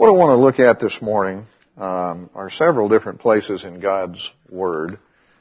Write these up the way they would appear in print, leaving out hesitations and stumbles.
What I want to look at this morning are several different places in God's Word.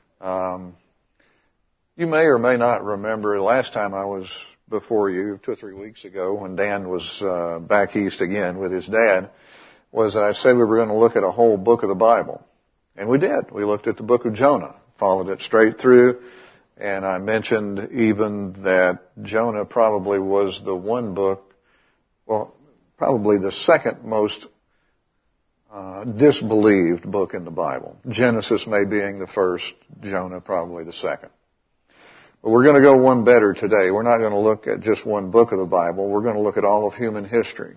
You may or may not remember the last time I was before you, 2 or 3 weeks ago, when Dan was back east again with his dad, was that I said we were going to look at a whole book of the Bible. And we did. We looked at the book of Jonah, followed it straight through, and I mentioned even that Jonah probably was the one book, well, probably the second most disbelieved book in the Bible. Genesis may being the first, Jonah probably the second. But we're going to go one better today. We're not going to look at just one book of the Bible. We're going to look at all of human history.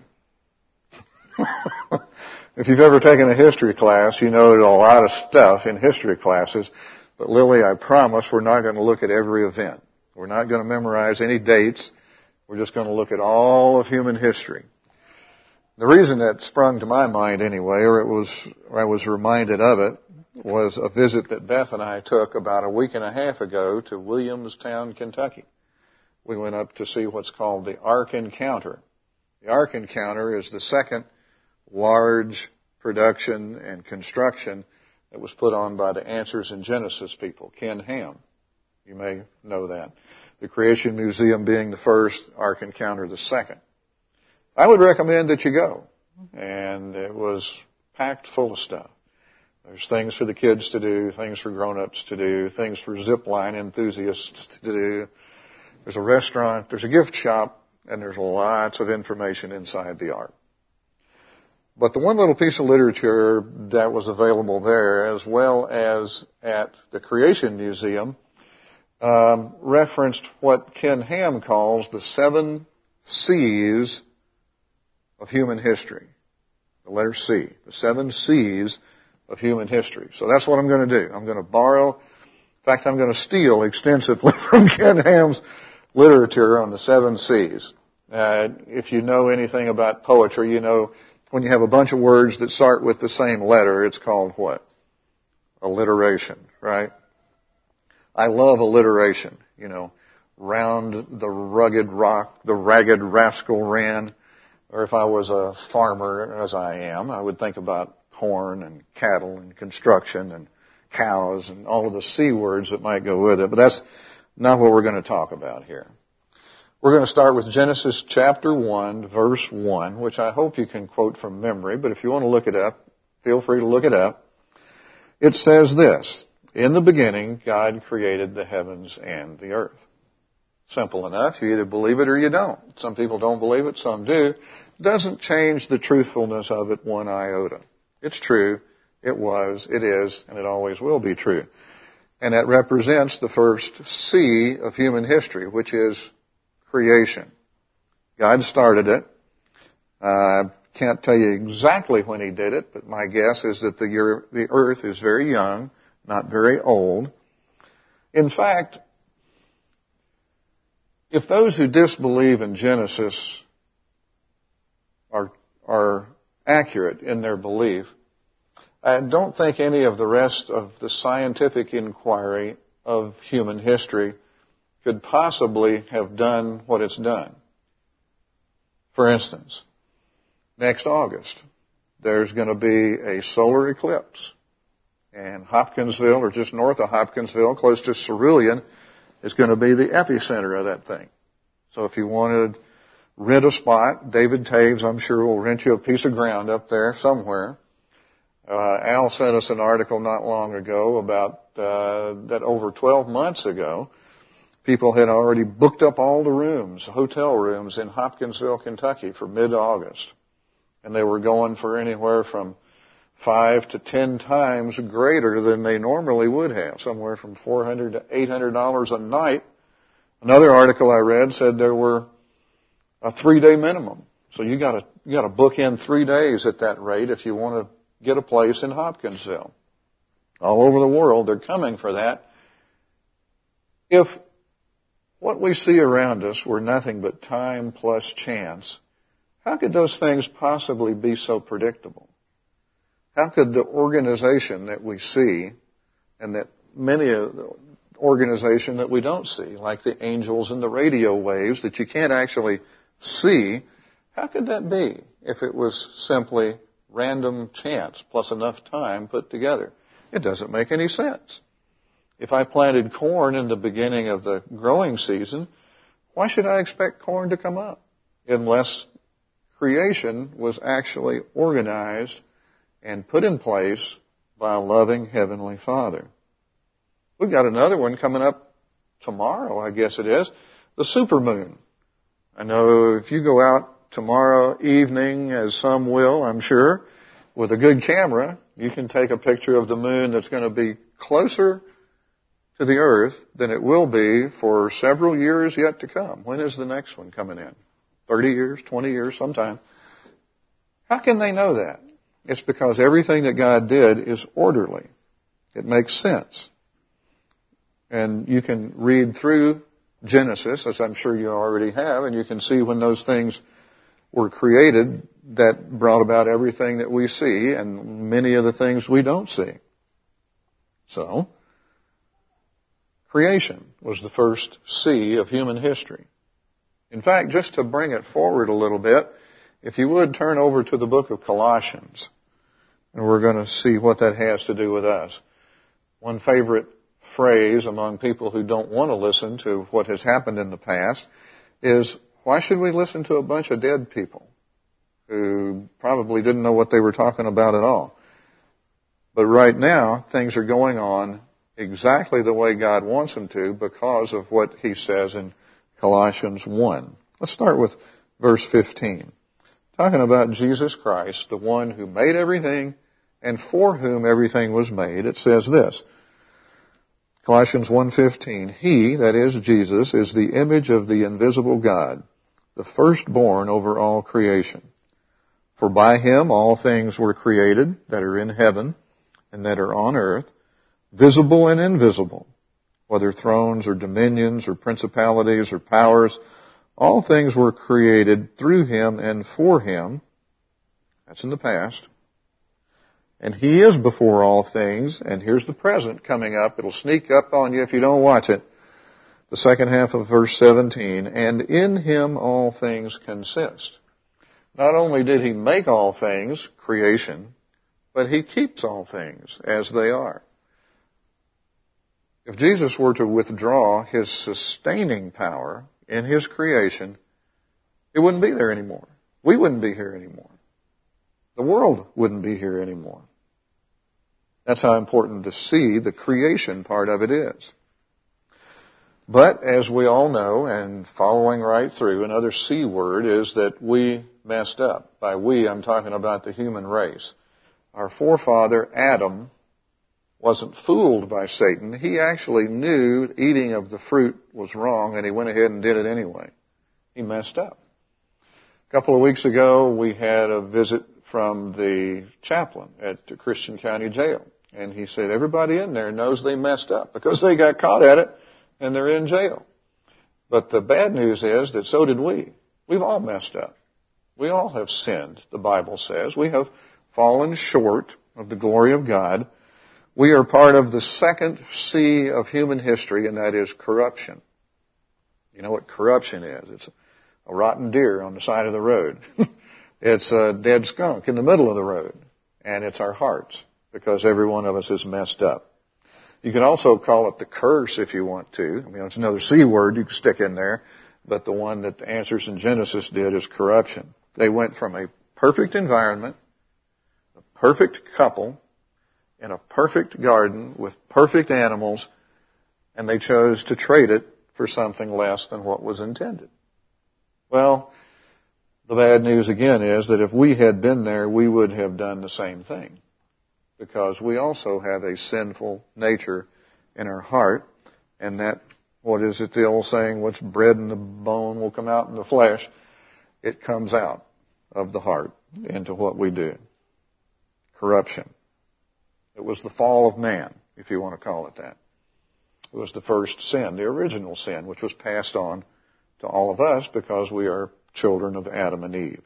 If you've ever taken a history class, you know there's a lot of stuff in history classes. But Lily, I promise we're not going to look at every event. We're not going to memorize any dates. We're just going to look at all of human history. The reason that sprung to my mind anyway, or I was reminded of it, was a visit that Beth and I took about a week and a half ago to Williamstown, Kentucky. We went up to see what's called the Ark Encounter. The Ark Encounter is the second large production and construction that was put on by the Answers in Genesis people, Ken Ham. You may know that. The Creation Museum being the first, Ark Encounter the second. I would recommend that you go. And it was packed full of stuff. There's things for the kids to do, things for grown-ups to do, things for zip line enthusiasts to do. There's a restaurant, there's a gift shop, and there's lots of information inside the Ark. But the one little piece of literature that was available there, as well as at the Creation Museum, referenced what Ken Ham calls the 7 C's of human history. The letter C. The 7 C's of human history. So that's what I'm going to do. I'm going to borrow, in fact, I'm going to steal extensively from Ken Ham's literature on the 7 C's. If you know anything about poetry, you know when you have a bunch of words that start with the same letter, it's called what? Alliteration, right? I love alliteration. You know, round the rugged rock, the ragged rascal ran. Or if I was a farmer, as I am, I would think about corn and cattle and construction and cows and all of the C words that might go with it. But that's not what we're going to talk about here. We're going to start with Genesis chapter 1, verse 1, which I hope you can quote from memory. But if you want to look it up, feel free to look it up. It says this: "In the beginning, God created the heavens and the earth." Simple enough. You either believe it or you don't. Some people don't believe it, some do. Doesn't change the truthfulness of it one iota. It's true. It was, it is, and it always will be true. And that represents the first C of human history, which is creation. God started it. Can't tell you exactly when He did it, but my guess is that the earth is very young, not very old. In fact, if those who disbelieve in Genesis are accurate in their belief, I don't think any of the rest of the scientific inquiry of human history could possibly have done what it's done. For instance, next August, there's going to be a solar eclipse. And Hopkinsville, or just north of Hopkinsville, close to Cerulean, is going to be the epicenter of that thing. So if you want to rent a spot, David Taves, I'm sure, will rent you a piece of ground up there somewhere. Al sent us an article not long ago about that over 12 months ago, people had already booked up all the rooms, hotel rooms in Hopkinsville, Kentucky for mid-August. And they were going for anywhere from 5 to 10 times greater than they normally would have, somewhere from $400 to $800 a night. Another article I read said there were a 3-day minimum. So you got to book in 3 days at that rate if you want to get a place in Hopkinsville. All over the world, they're coming for that. If what we see around us were nothing but time plus chance, how could those things possibly be so predictable? How could the organization that we see, and that many of the organization that we don't see, like the angels and the radio waves that you can't actually see, how could that be if it was simply random chance plus enough time put together. It doesn't make any sense. If I planted corn in the beginning of the growing season, why should I expect corn to come up unless creation was actually organized and put in place by a loving Heavenly Father? We've got another one coming up tomorrow, I guess it is, the supermoon. I know if you go out tomorrow evening, as some will, I'm sure, with a good camera, you can take a picture of the moon that's going to be closer to the earth than it will be for several years yet to come. When is the next one coming in? 30 years, 20 years, sometime. How can they know that? It's because everything that God did is orderly. It makes sense. And you can read through Genesis, as I'm sure you already have, and you can see when those things were created that brought about everything that we see and many of the things we don't see. So, creation was the first C of human history. In fact, just to bring it forward a little bit, if you would turn over to the book of Colossians, and we're going to see what that has to do with us. One favorite phrase among people who don't want to listen to what has happened in the past is, why should we listen to a bunch of dead people who probably didn't know what they were talking about at all? But right now, things are going on exactly the way God wants them to because of what He says in Colossians 1. Let's start with verse 15. Talking about Jesus Christ, the one who made everything and for whom everything was made. It says this, Colossians 1:15, He, that is Jesus, is the image of the invisible God, the firstborn over all creation. For by Him all things were created that are in heaven and that are on earth, visible and invisible, whether thrones or dominions or principalities or powers. All things were created through Him and for Him. That's in the past. And He is before all things. And here's the present coming up. It'll sneak up on you if you don't watch it. The second half of verse 17. And in Him all things consist. Not only did He make all things, creation, but He keeps all things as they are. If Jesus were to withdraw His sustaining power in His creation, it wouldn't be there anymore. We wouldn't be here anymore. The world wouldn't be here anymore. That's how important to see the creation part of it is. But as we all know, and following right through, another C word is that we messed up. By we, I'm talking about the human race. Our forefather, Adam, wasn't fooled by Satan. He actually knew eating of the fruit was wrong, and he went ahead and did it anyway. He messed up. A couple of weeks ago, we had a visit from the chaplain at the Christian County Jail. And he said, everybody in there knows they messed up because they got caught at it and they're in jail. But the bad news is that so did we. We've all messed up. We all have sinned, the Bible says. We have fallen short of the glory of God. We are part of the second C of human history, and that is corruption. You know what corruption is? It's a rotten deer on the side of the road. It's a dead skunk in the middle of the road. And it's our hearts, because every one of us is messed up. You can also call it the curse if you want to. I mean, it's another C word you can stick in there. But the one that the Answers in Genesis did is corruption. They went from a perfect environment, a perfect couple, in a perfect garden with perfect animals, and they chose to trade it for something less than what was intended. Well, the bad news again is that if we had been there, we would have done the same thing. Because we also have a sinful nature in our heart, and that, what is it, the old saying, what's bred in the bone will come out in the flesh. It comes out of the heart into what we do. Corruption. It was the fall of man, if you want to call it that. It was the first sin, the original sin, which was passed on to all of us because we are children of Adam and Eve.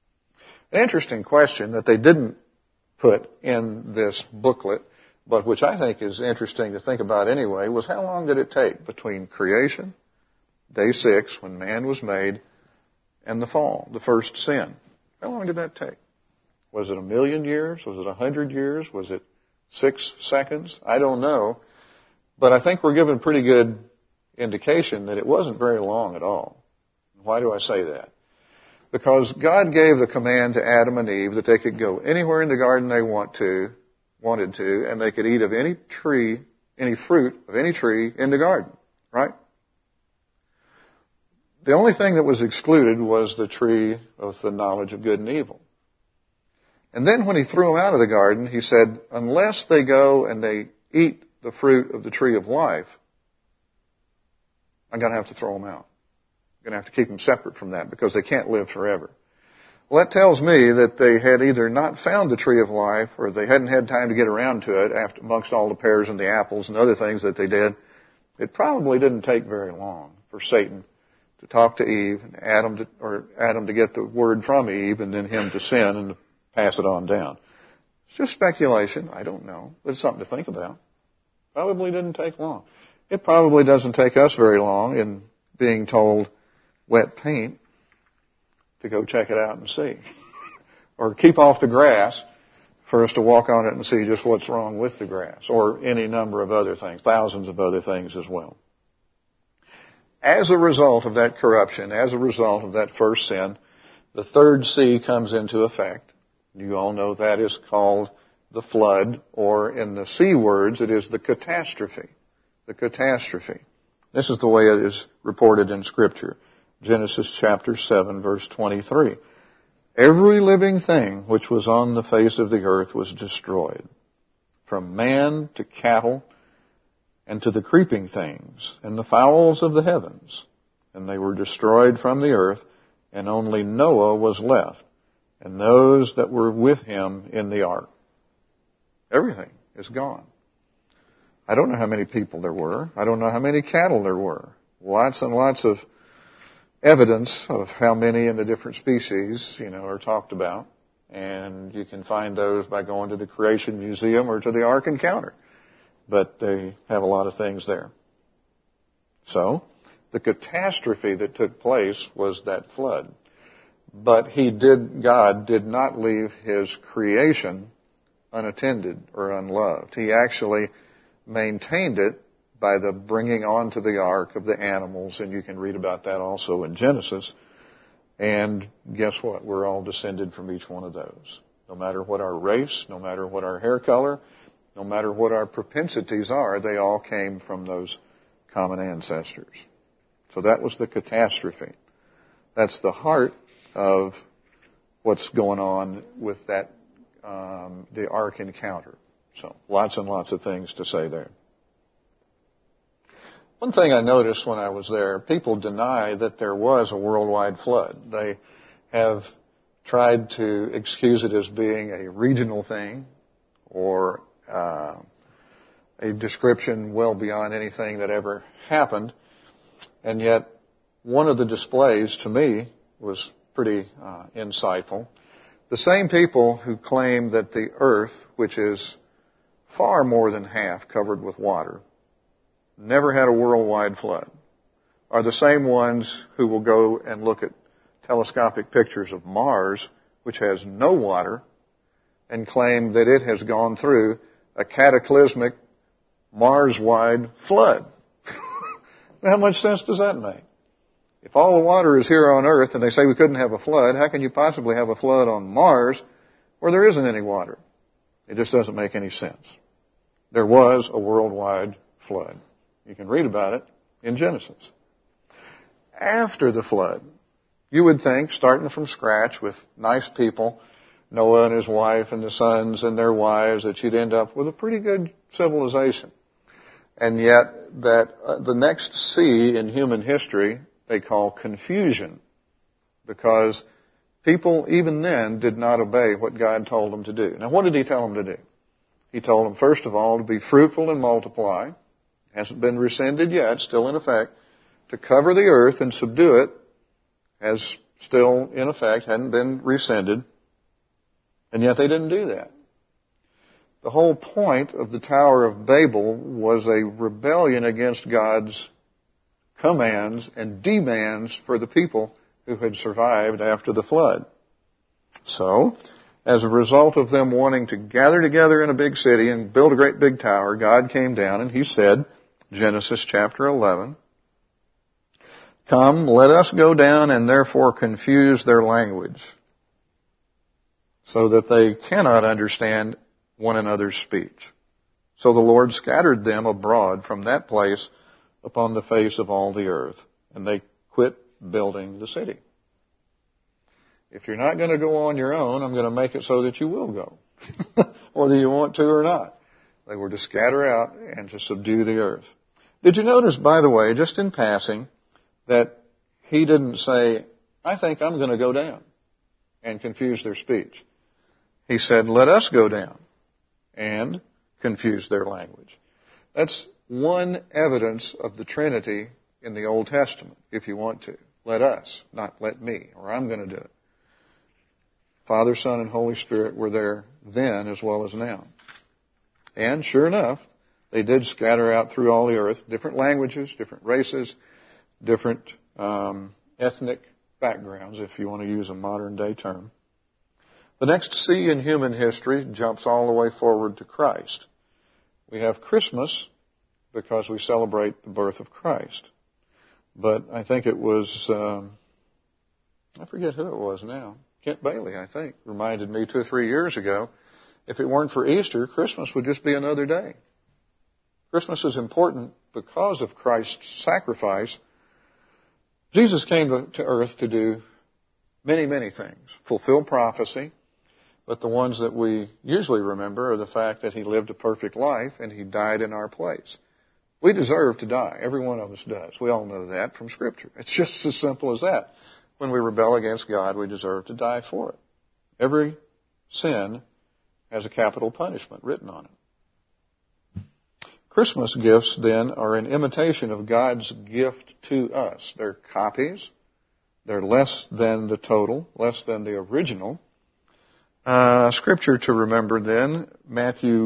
An interesting question that they didn't put in this booklet, but which I think is interesting to think about anyway, was how long did it take between creation, day 6, when man was made, and the fall, the first sin? How long did that take? Was it 1,000,000 years? Was it 100 years? Was it 6 seconds? I don't know. But I think we're given pretty good indication that it wasn't very long at all. Why do I say that? Because God gave the command to Adam and Eve that they could go anywhere in the garden they wanted to, and they could eat of any tree, any fruit of any tree in the garden. Right? The only thing that was excluded was the tree of the knowledge of good and evil. And then when he threw them out of the garden, he said, unless they go and they eat the fruit of the tree of life, I'm going to have to throw them out. I'm going to have to keep them separate from that because they can't live forever. Well, that tells me that they had either not found the tree of life or they hadn't had time to get around to it amongst all the pears and the apples and other things that they did. It probably didn't take very long for Satan to talk to Eve and Adam to get the word from Eve and then him to sin and pass it on down. It's just speculation. I don't know. But it's something to think about. Probably didn't take long. It probably doesn't take us very long in being told wet paint to go check it out and see. Or keep off the grass for us to walk on it and see just what's wrong with the grass. Or any number of other things, thousands of other things as well. As a result of that corruption, as a result of that first sin, the third C comes into effect. You all know that is called the flood, or in the C words, it is the catastrophe. The catastrophe. This is the way it is reported in Scripture. Genesis chapter 7, verse 23. Every living thing which was on the face of the earth was destroyed, from man to cattle and to the creeping things and the fowls of the heavens. And they were destroyed from the earth, and only Noah was left, and those that were with him in the ark. Everything is gone. I don't know how many people there were. I don't know how many cattle there were. Lots and lots of evidence of how many in the different species, are talked about. And you can find those by going to the Creation Museum or to the Ark Encounter. But they have a lot of things there. So, the catastrophe that took place was that flood. But God did not leave His creation unattended or unloved. He actually maintained it by the bringing onto the ark of the animals, and you can read about that also in Genesis. And guess what? We're all descended from each one of those. No matter what our race, no matter what our hair color, no matter what our propensities are, they all came from those common ancestors. So that was the catastrophe. That's the heart of what's going on with that, the Ark Encounter. So lots and lots of things to say there. One thing I noticed when I was there, people deny that there was a worldwide flood. They have tried to excuse it as being a regional thing or a description well beyond anything that ever happened. And yet, one of the displays to me was pretty insightful. The same people who claim that the earth, which is far more than half covered with water, never had a worldwide flood, are the same ones who will go and look at telescopic pictures of Mars, which has no water, and claim that it has gone through a cataclysmic Mars-wide flood. How much sense does that make? If all the water is here on Earth and they say we couldn't have a flood, how can you possibly have a flood on Mars where there isn't any water? It just doesn't make any sense. There was a worldwide flood. You can read about it in Genesis. After the flood, you would think, starting from scratch with nice people, Noah and his wife and the sons and their wives, that you'd end up with a pretty good civilization. And yet, the next C in human history they call confusion, because people even then did not obey what God told them to do. Now, what did He tell them to do? He told them, first of all, to be fruitful and multiply. Hasn't been rescinded yet, still in effect. To cover the earth and subdue it, has still in effect, hadn't been rescinded. And yet they didn't do that. The whole point of the Tower of Babel was a rebellion against God's commands and demands for the people who had survived after the flood. So, As a result of them wanting to gather together in a big city and build a great big tower, God came down and He said, Genesis chapter 11, "Come, let us go down and therefore confuse their language, so that they cannot understand one another's speech." So the Lord scattered them abroad from that place upon the face of all the earth, and they quit building the city. If you're not going to go on your own, I'm going to make it so that you will go, whether you want to or not. They were to scatter out and to subdue the earth. Did you notice, by the way, just in passing, that He didn't say, "I think I'm going to go down," and confuse their speech. He said, "Let us go down and confuse their language." That's one evidence of the Trinity in the Old Testament, if you want to. Let us, not let me, or I'm going to do it. Father, Son, and Holy Spirit were there then as well as now. And sure enough, they did scatter out through all the earth, different languages, different races, different ethnic backgrounds, if you want to use a modern day term. The next C in human history jumps all the way forward to Christ. We have Christmas because we celebrate the birth of Christ. But I think it was, I forget who it was now. Kent Bailey, I think, reminded me 2 or 3 years ago, if it weren't for Easter, Christmas would just be another day. Christmas is important because of Christ's sacrifice. Jesus came to earth to do many, many things. Fulfill prophecy, but the ones that we usually remember are the fact that He lived a perfect life and He died in our place. We deserve to die. Every one of us does. We all know that from Scripture. It's just as simple as that. When we rebel against God, we deserve to die for it. Every sin has a capital punishment written on it. Christmas gifts, then, are an imitation of God's gift to us. They're copies. They're less than the total, less than the original. Scripture to remember, then, Matthew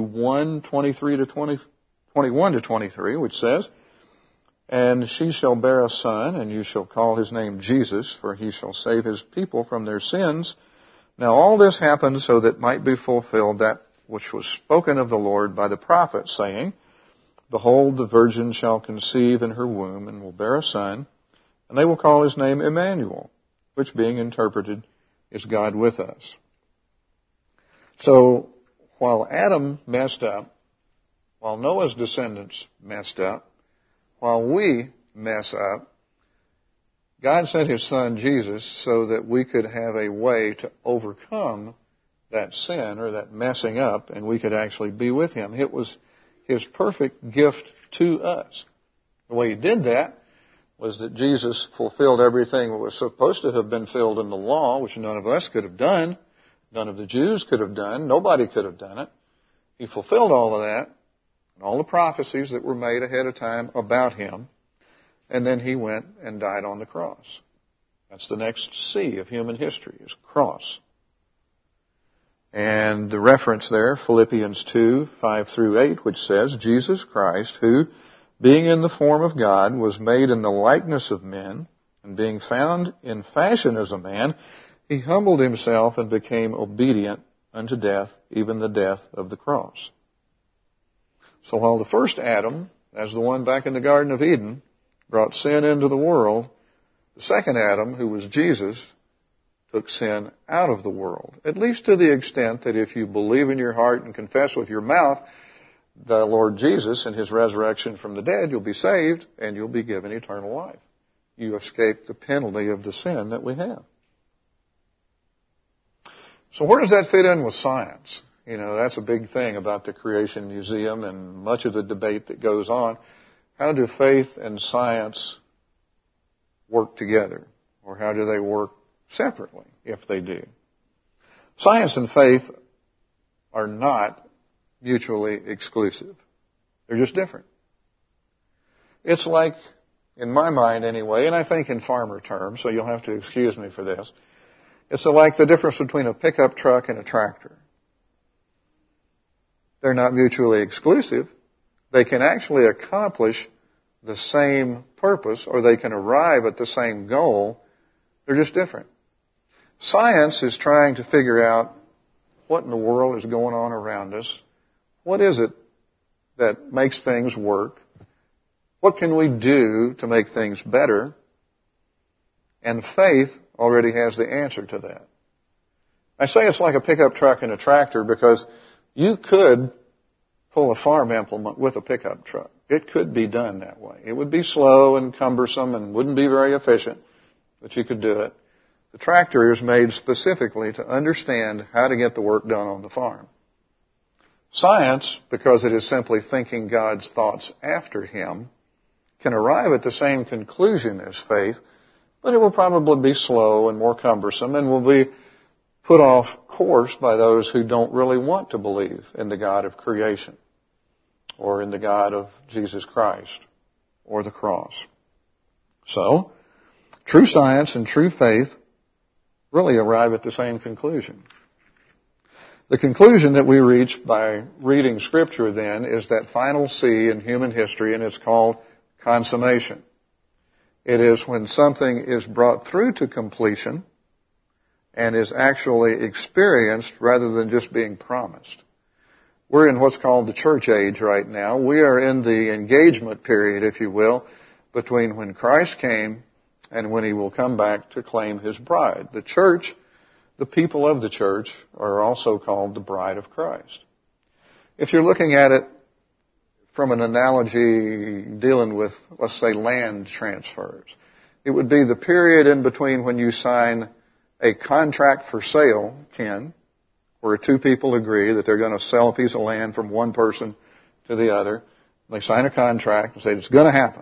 1:21-23, which says, "And she shall bear a son, and you shall call his name Jesus, for he shall save his people from their sins. Now all this happened so that might be fulfilled that which was spoken of the Lord by the prophet, saying, Behold, the virgin shall conceive in her womb, and will bear a son, and they will call his name Emmanuel," which being interpreted is God with us. So, while Adam messed up, while Noah's descendants messed up, while we mess up, God sent His Son Jesus so that we could have a way to overcome that sin or that messing up, and we could actually be with Him. It was His perfect gift to us. The way He did that was that Jesus fulfilled everything that was supposed to have been filled in the law, which none of us could have done, none of the Jews could have done, nobody could have done it. He fulfilled all of that, and all the prophecies that were made ahead of time about Him, and then He went and died on the cross. That's the next C of human history, is cross. And the reference there, Philippians 2:5-8, which says, Jesus Christ, who, being in the form of God, was made in the likeness of men, and being found in fashion as a man, He humbled Himself and became obedient unto death, even the death of the cross. So while the first Adam, as the one back in the Garden of Eden, brought sin into the world, the second Adam, who was Jesus, took sin out of the world, at least to the extent that if you believe in your heart and confess with your mouth the Lord Jesus and His resurrection from the dead, you'll be saved and you'll be given eternal life. You escape the penalty of the sin that we have. So where does that fit in with science? You know, that's a big thing about the Creation Museum and much of the debate that goes on. How do faith and science work together? Or how do they work separately, if they do? Science and faith are not mutually exclusive. They're just different. It's like, in my mind anyway, and I think in farmer terms, so you'll have to excuse me for this, it's like the difference between a pickup truck and a tractor. They're not mutually exclusive. They can actually accomplish the same purpose, or they can arrive at the same goal. They're just different. Science is trying to figure out what in the world is going on around us? What is it that makes things work? What can we do to make things better? And faith already has the answer to that. I say it's like a pickup truck and a tractor because you could pull a farm implement with a pickup truck. It could be done that way. It would be slow and cumbersome and wouldn't be very efficient, but you could do it. The tractor is made specifically to understand how to get the work done on the farm. Science, because it is simply thinking God's thoughts after Him, can arrive at the same conclusion as faith, but it will probably be slow and more cumbersome and will be put off course by those who don't really want to believe in the God of creation or in the God of Jesus Christ or the cross. So, true science and true faith really arrive at the same conclusion. The conclusion that we reach by reading Scripture then is that final C in human history, and it's called consummation. It is when something is brought through to completion and is actually experienced rather than just being promised. We're in what's called the church age right now. We are in the engagement period, if you will, between when Christ came and when He will come back to claim His bride. The church, the people of the church, are also called the bride of Christ. If you're looking at it from an analogy dealing with, let's say, land transfers, it would be the period in between when you sign a contract for sale, Ken, where two people agree that they're going to sell a piece of land from one person to the other. They sign a contract and say it's going to happen.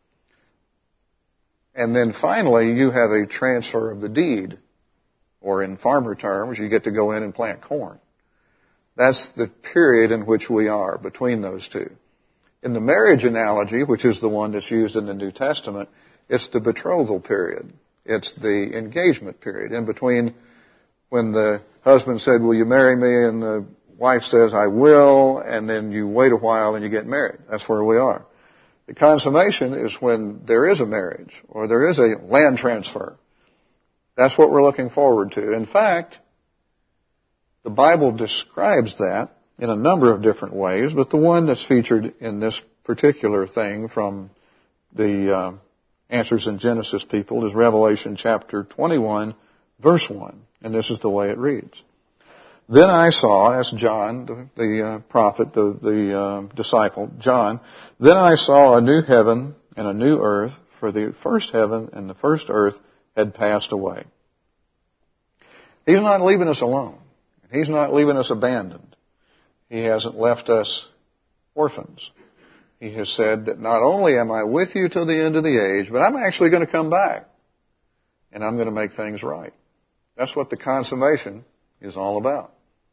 And then finally, you have a transfer of the deed, or in farmer terms, you get to go in and plant corn. That's the period in which we are between those two. In the marriage analogy, which is the one that's used in the New Testament, it's the betrothal period. It's the engagement period in between when the husband said, will you marry me? And the wife says, I will. And then you wait a while and you get married. That's where we are. The consummation is when there is a marriage or there is a land transfer. That's what we're looking forward to. In fact, the Bible describes that in a number of different ways, but the one that's featured in this particular thing from the Answers in Genesis people is Revelation chapter 21, verse 1. And this is the way it reads. Then I saw, that's John, the prophet, the disciple, John, then I saw a new heaven and a new earth, for the first heaven and the first earth had passed away. He's not leaving us alone. He's not leaving us abandoned. He hasn't left us orphans. He has said that not only am I with you till the end of the age, but I'm actually going to come back. And I'm going to make things right. That's what the consummation is all about.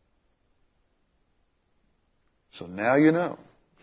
So now you know.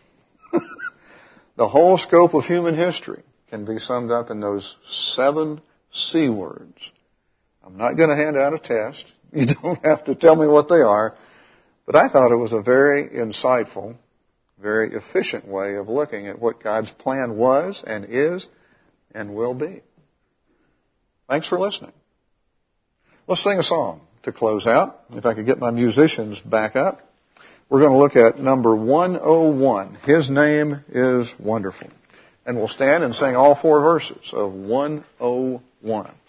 The whole scope of human history can be summed up in those 7 C words. I'm not going to hand out a test. You don't have to tell me what they are. But I thought it was a very insightful, very efficient way of looking at what God's plan was and is and will be. Thanks for listening. Let's sing a song to close out. If I could get my musicians back up. We're going to look at number 101. His name is wonderful. And we'll stand and sing all 4 verses of 101.